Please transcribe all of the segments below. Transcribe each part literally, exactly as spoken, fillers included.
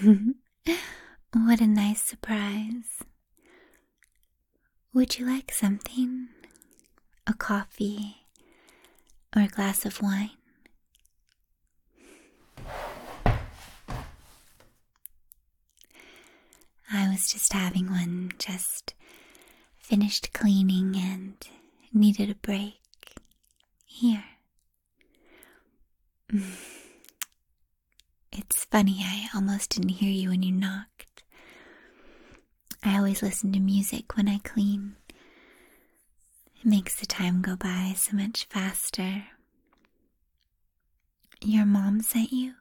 What a nice surprise. Would you like something? A coffee or a glass of wine? I was just having one, just finished cleaning and needed a break. Here. It's funny, I almost didn't hear you when you knocked. I always listen to music when I clean. It makes the time go by so much faster. Your mom sent you?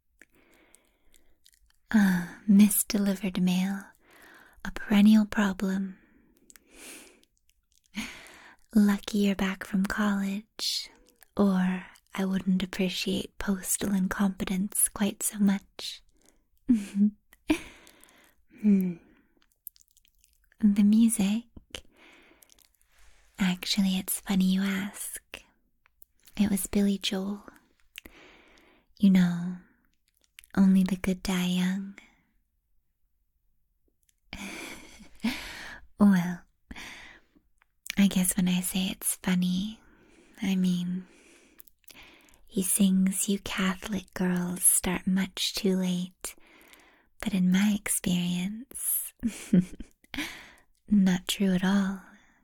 Ah, misdelivered mail. A perennial problem. Lucky you're back from college, or I wouldn't appreciate postal incompetence quite so much. hmm. The music. Actually, it's funny you ask. It was Billy Joel. You know, only the good die young. Well, I guess when I say it's funny, I mean, he sings you Catholic girls start much too late, but in my experience, not true at all.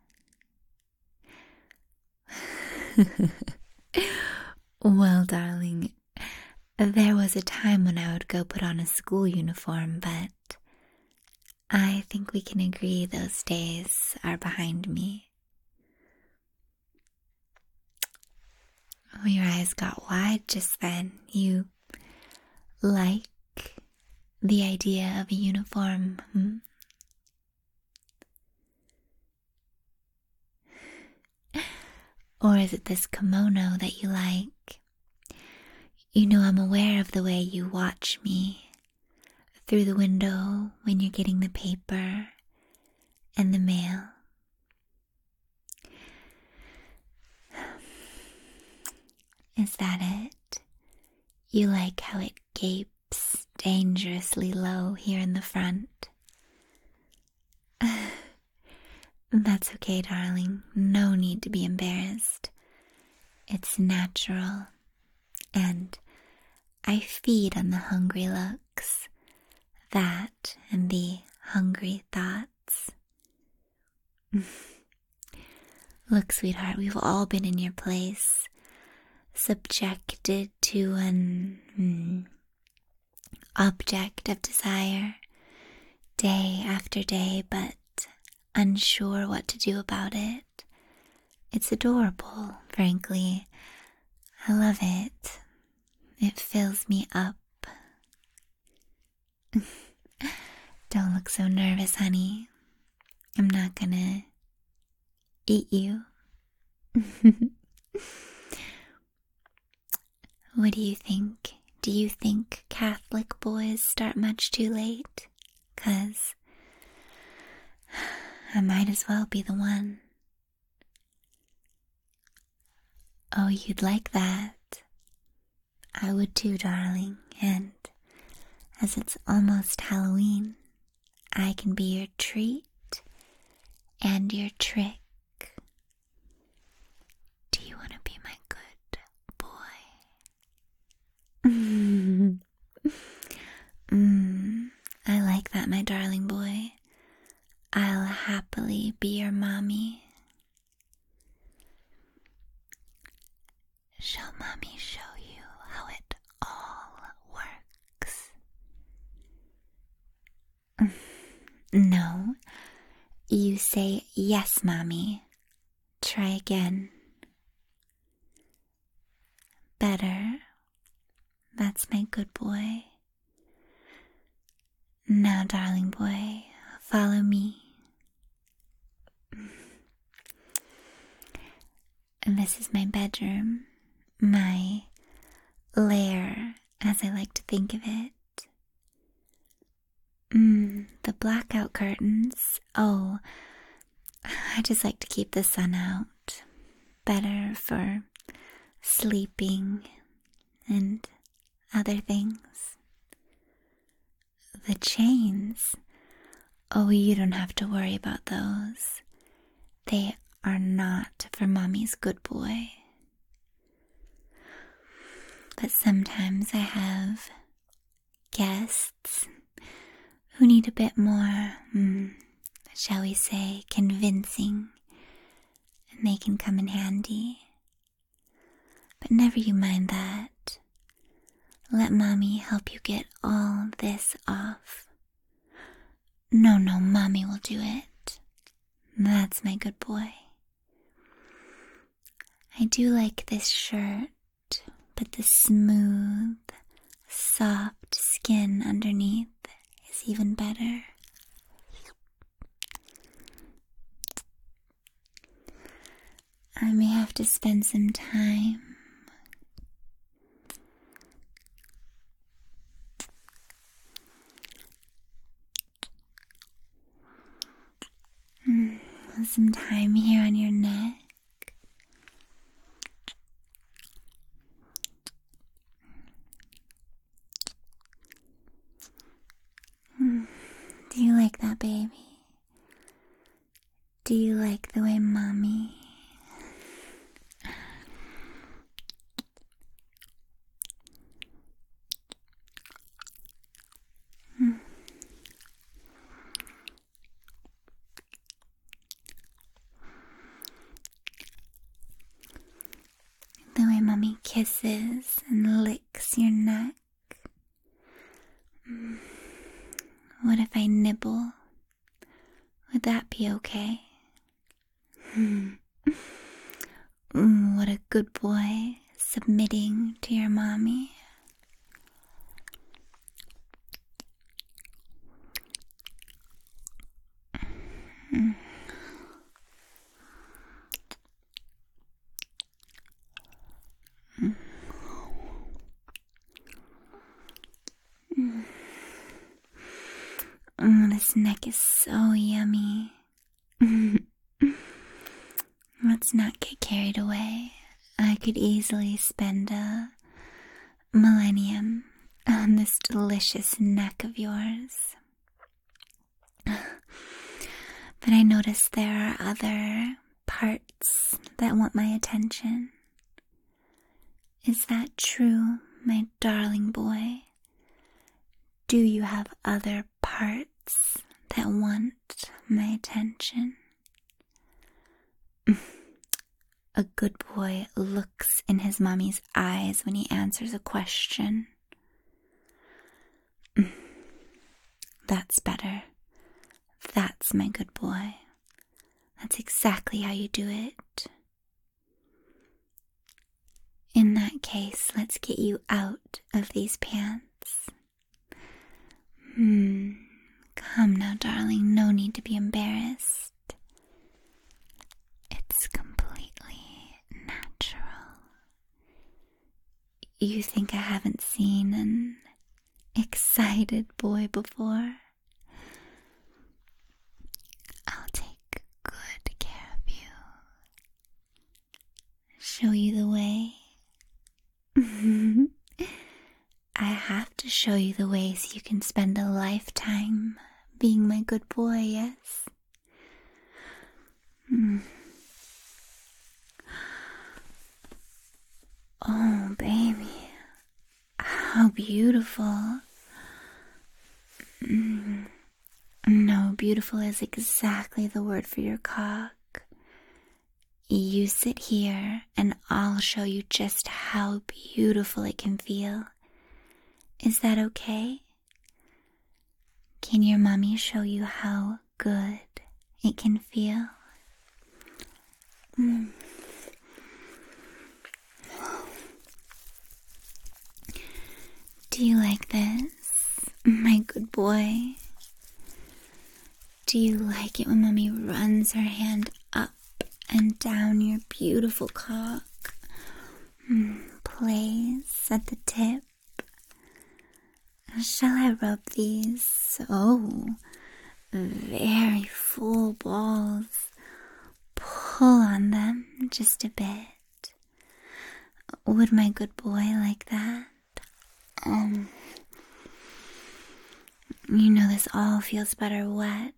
Well, darling, there was a time when I would go put on a school uniform, but I think we can agree those days are behind me. Oh, your eyes got wide just then. You like the idea of a uniform, hmm? Or is it this kimono that you like? You know, I'm aware of the way you watch me through the window when you're getting the paper and the mail. Is that it? You like how it gapes dangerously low here in the front? That's okay, darling. No need to be embarrassed. It's natural. And I feed on the hungry looks. That and the hungry thoughts. Look, sweetheart, we've all been in your place. Subjected to an mm, object of desire. Day after day, but unsure what to do about it. It's adorable, frankly. I love it. It fills me up. Don't look so nervous, honey. I'm not gonna eat you. What do you think? Do you think Catholic boys start much too late? 'Cause I might as well be the one. Oh, you'd like that. I would too, darling, and as it's almost Halloween, I can be your treat and your trick. Do you want to be my good boy? mm, I like that, my darling boy. I'll happily be your mommy. Shall mommy show you how it all works? No, you say yes, mommy. Try again. Better. That's my good boy. Now, darling boy, follow me. And this is my bedroom, my lair, as I like to think of it. Mm, the blackout curtains. Oh, I just like to keep the sun out. Better for sleeping and other things. the chains. Oh, you don't have to worry about those. They are not for Mommy's good boy. But sometimes I have guests who need a bit more, mm, shall we say, convincing, and they can come in handy. But never you mind that. Let Mommy help you get all this off. No, no, Mommy will do it. That's my good boy. I do like this shirt, but the smooth, soft skin underneath is even better. I may have to spend some time some time here on your neck. Do you like that, baby? Do you like the way Mommy the way Mommy kisses and licks your neck? What if I nibble? Would that be okay? Mm, what a good boy, submitting to your Mommy. Mm. Mm. Mm. Oh, this neck is so yummy. Let's not get carried away. I could easily spend a millennium on this delicious neck of yours. But I notice there are other parts that want my attention. Is that true, my darling boy? Do you have other parts that want my attention? A good boy looks in his Mommy's eyes when he answers a question. That's better. That's my good boy. That's exactly how you do it. In that case, let's get you out of these pants. Hmm. Come now, darling. No need to be embarrassed. It's completely natural. You think I haven't seen an excited boy before? I'll take good care of you. Show you the way. I have to show you the ways you can spend a lifetime being my good boy, yes? Mm. Oh, baby. How beautiful. Mm. No, beautiful is exactly the word for your cock. You sit here and I'll show you just how beautiful it can feel. Is that okay? Can your Mommy show you how good it can feel? Mm. Do you like this, my good boy? Do you like it when Mommy runs her hand up and down your beautiful cock? Mm, plays at the tip. Shall I rub these so very full balls? Pull on them just a bit. Would my good boy like that? Um, You know this all feels better wet.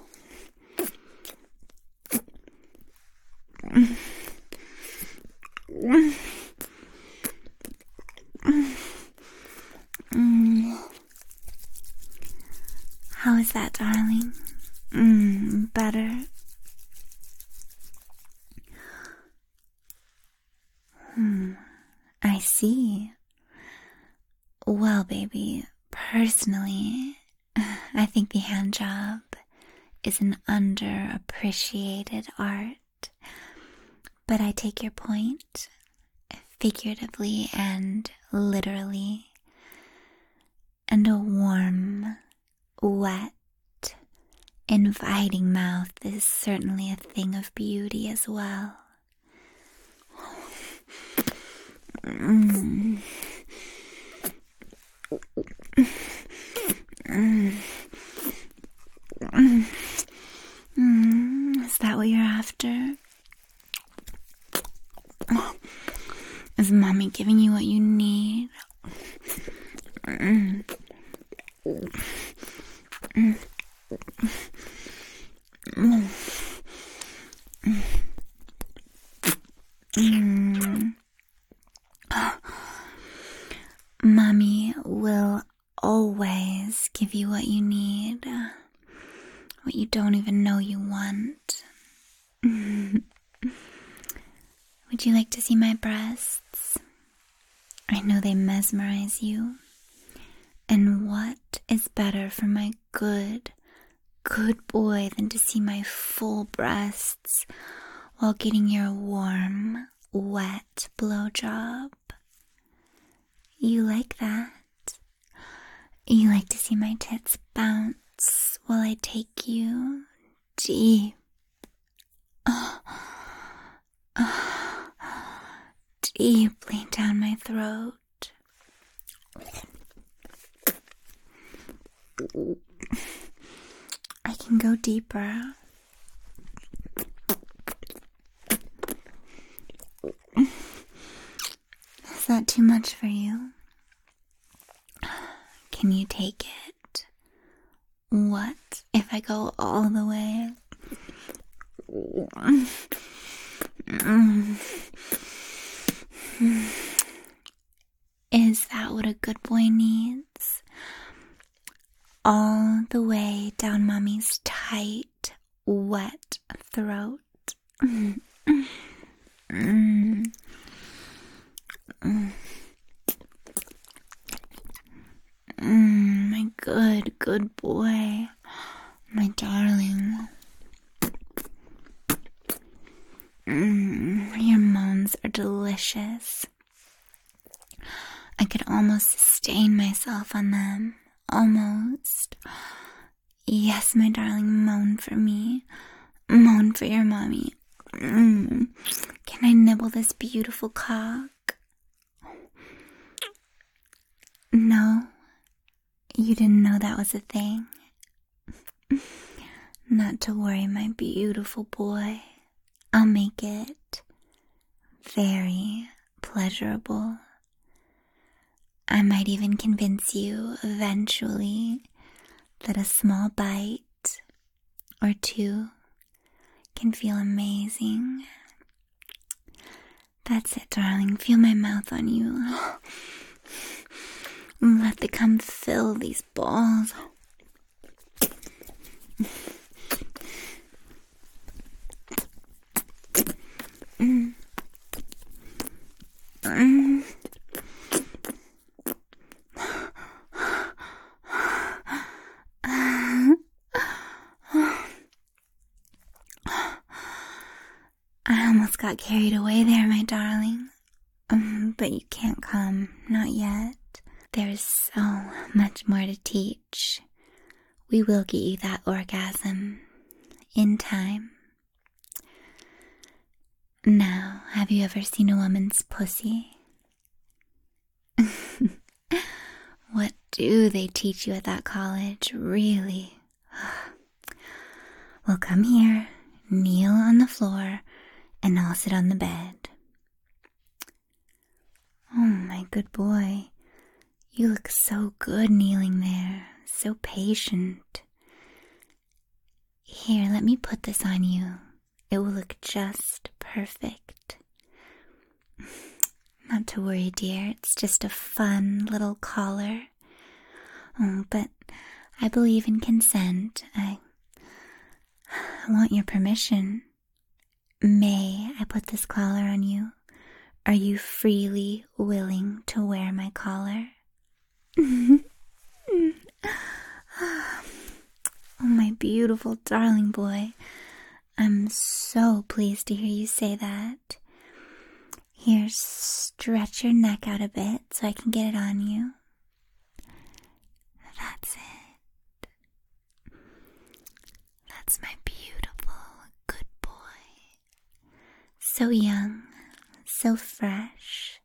How is that, darling? Mm, better? Hmm, I see. Well, baby, personally, I think the hand job is an underappreciated art. But I take your point, figuratively and literally. And a warm, wet, inviting mouth is certainly a thing of beauty as well. Mm. Mm. Mm. Mm. Is that what you're after? Is mommy giving you what you need? Mm. Mm. Mm. Mm. Mommy will always give you what you need, what you don't even know you want. Would you like to see my breasts? I know they mesmerize you. And what is better for my good, good boy than to see my full breasts while getting your warm, wet blowjob? You like that? You like to see my tits bounce while I take you deep, oh, oh, deeply down my throat. I can go deeper. Is that too much for you? Can you take it? What if I go all the way? Is that what a good boy needs? All the way down mommy's tight, wet throat. Mm. Mm. Mm. Mm, my good, good boy. My darling. Mm, your moans are delicious. I could almost sustain myself on them. Almost. Yes, my darling, moan for me. Moan for your mommy. Mm. Can I nibble this beautiful cock? No? You didn't know that was a thing? Not to worry, my beautiful boy. I'll make it very pleasurable. I might even convince you eventually that a small bite or two can feel amazing. That's it, darling. Feel my mouth on you. Let the cum fill these balls. Mm. Mm. I almost got carried away there, my darling. Um, but you can't come, not yet. There's so much more to teach. We will get you that orgasm in time. Now, have you ever seen a woman's pussy? What do they teach you at that college, really? Well, come here, kneel on the floor, and I'll sit on the bed. Oh, my good boy. You look so good kneeling there, so patient. Here, let me put this on you. It will look just perfect. Not to worry, dear. It's just a fun little collar. Oh, but I believe in consent. I, I want your permission. May I put this collar on you? Are you freely willing to wear my collar? Oh, my beautiful darling boy. I'm so pleased to hear you say that. Here, stretch your neck out a bit so I can get it on you. That's it. That's my beautiful, good boy. So young, so fresh.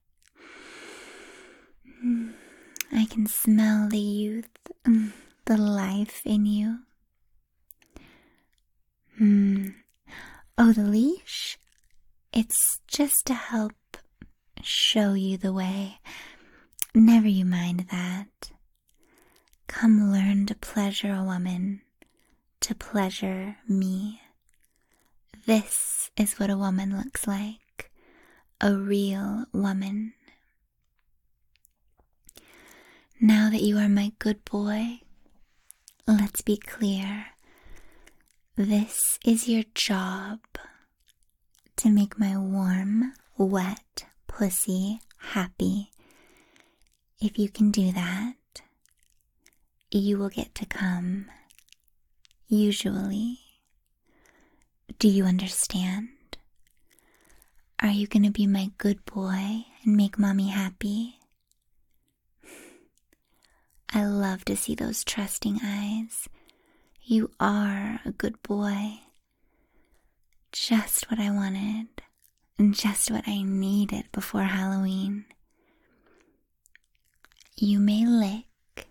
I can smell the youth, the life in you. Hmm. Oh, the leash? It's just to help show you the way. Never you mind that. Come learn to pleasure a woman, to pleasure me. This is what a woman looks like, a real woman. Now that you are my good boy, let's be clear. This is your job, to make my warm, wet pussy happy. If you can do that, you will get to come. Usually. Do you understand? Are you gonna be my good boy and make mommy happy? I love to see those trusting eyes. You are a good boy. Just what I wanted, and just what I needed before Halloween. You may lick.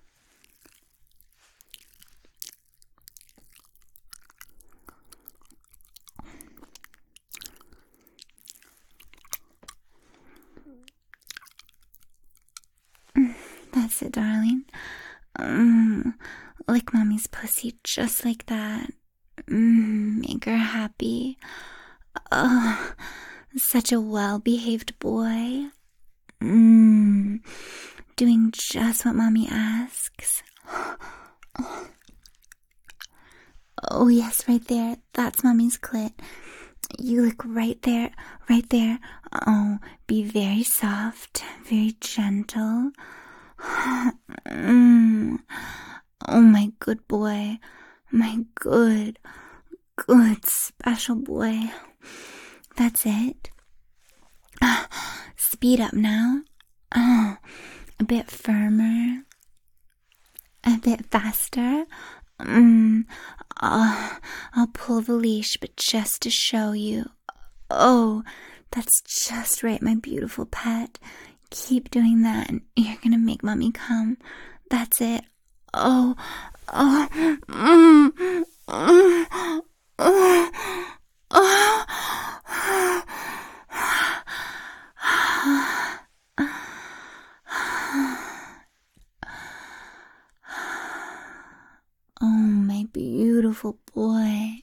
That's it, darling. Mm, lick mommy's pussy just like that. Mm, make her happy. Oh, such a well-behaved boy. Mm, doing just what mommy asks. Oh, yes, right there. That's mommy's clit. You look right there, right there. Oh, be very soft, very gentle. Mm. Oh, my good boy. My good, good special boy. That's it. Speed up now. Oh, a bit firmer. A bit faster. Mm. Oh, I'll pull the leash, but just to show you. Oh, that's just right, my beautiful pet. Keep doing that, and you're gonna make mommy come. That's it. Oh, oh, mm, mm, oh, oh. Oh, my beautiful boy.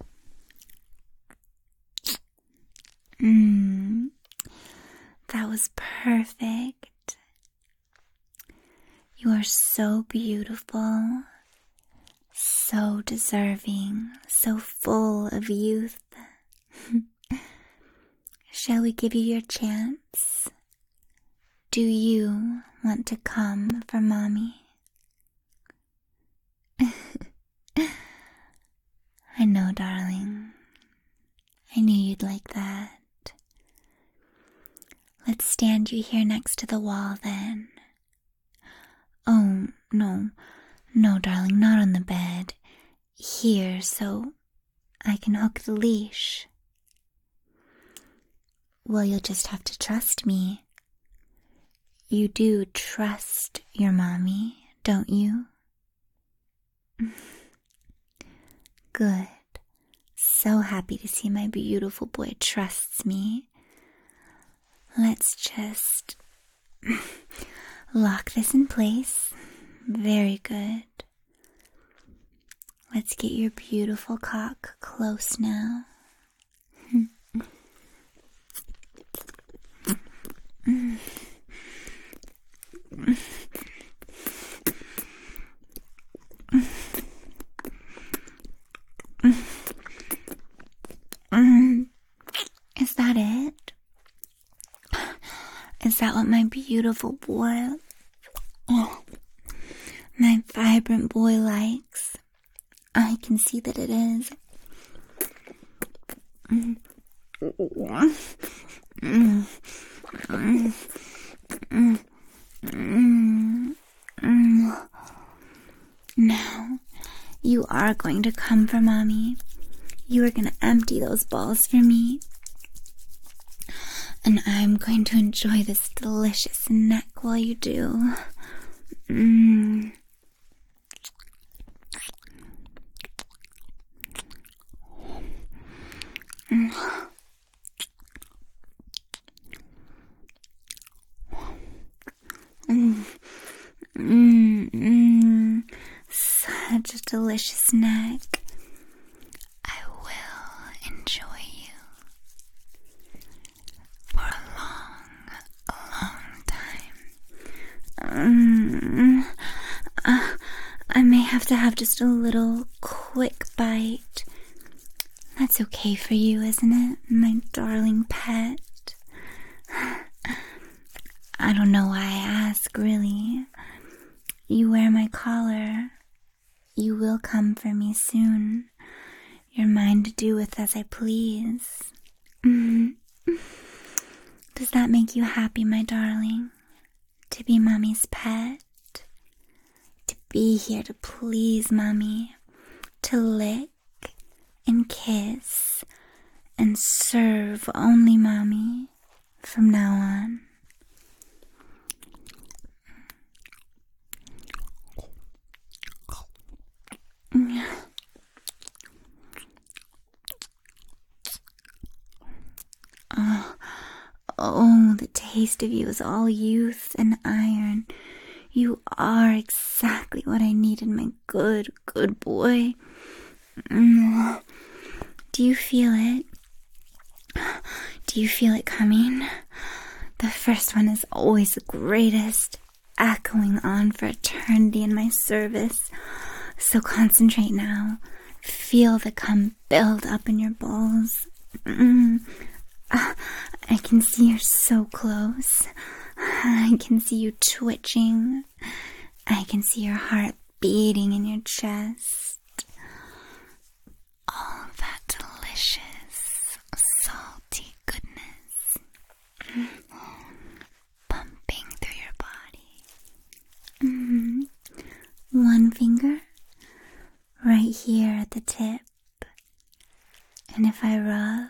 Mm, that was perfect. You are so beautiful, so deserving, so full of youth. Shall we give you your chance? Do you want to come for mommy? I know, darling. I knew you'd like that. Let's stand you here next to the wall, then. Oh, no. No, darling, not on the bed. Here, so I can hook the leash. Well, you'll just have to trust me. You do trust your mommy, don't you? Good. So happy to see my beautiful boy trusts me. Let's just lock this in place. Very good. Let's get your beautiful cock close now. Is that it? Is that what my beautiful boy, oh, my vibrant boy likes? I can see that it is. Mm. Mm. Mm. Mm. Mm. Mm. Now, you are going to come for Mommy. You are going to empty those balls for me. And I'm going to enjoy this delicious neck while you do. Mm. Mm. Mm. Mm. Mm. Such a delicious neck. I will enjoy you for a long, a long time. Mm. Uh, I may have to have just a little quick bite. That's okay for you, isn't it, my darling pet? I don't know why I ask, really. You wear my collar. You will come for me soon. You're mine to do with as I please. Mm-hmm. Does that make you happy, my darling? To be Mommy's pet? To be here to please Mommy? To lick and kiss and serve only Mommy from now on? Oh, oh, the taste of you is all youth and iron. You are exactly what I needed, my good, good boy. Mm. Do you feel it? Do you feel it coming? The first one is always the greatest, echoing on for eternity in my service. So concentrate now. Feel the cum build up in your balls. Mm. Uh, I can see you're so close. I can see you twitching. I can see your heart beating in your chest. All that delicious, salty goodness pumping through your body. Mm-hmm. One finger right here at the tip. And if I rub,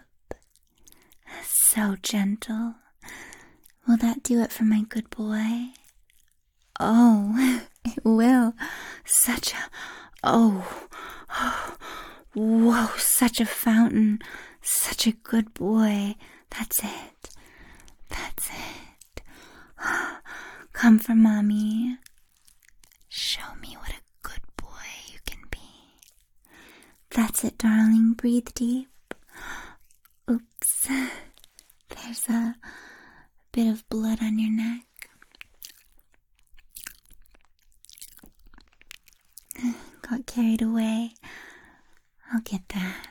so gentle, will that do it for my good boy? Oh, it will. Such a, oh, oh, whoa, such a fountain, such a good boy. That's it. That's it. Come for Mommy. Show me what a good boy you can be. That's it, darling. Breathe deep. Oops. There's a bit of blood on your neck. Got carried away. I'll get that.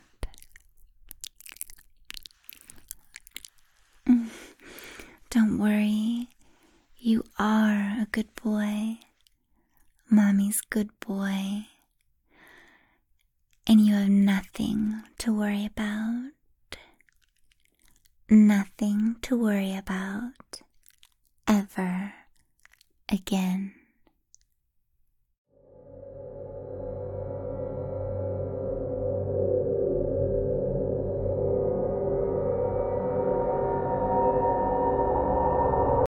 Don't worry. You are a good boy. Mommy's good boy. And you have nothing to worry about. Nothing to worry about ever again.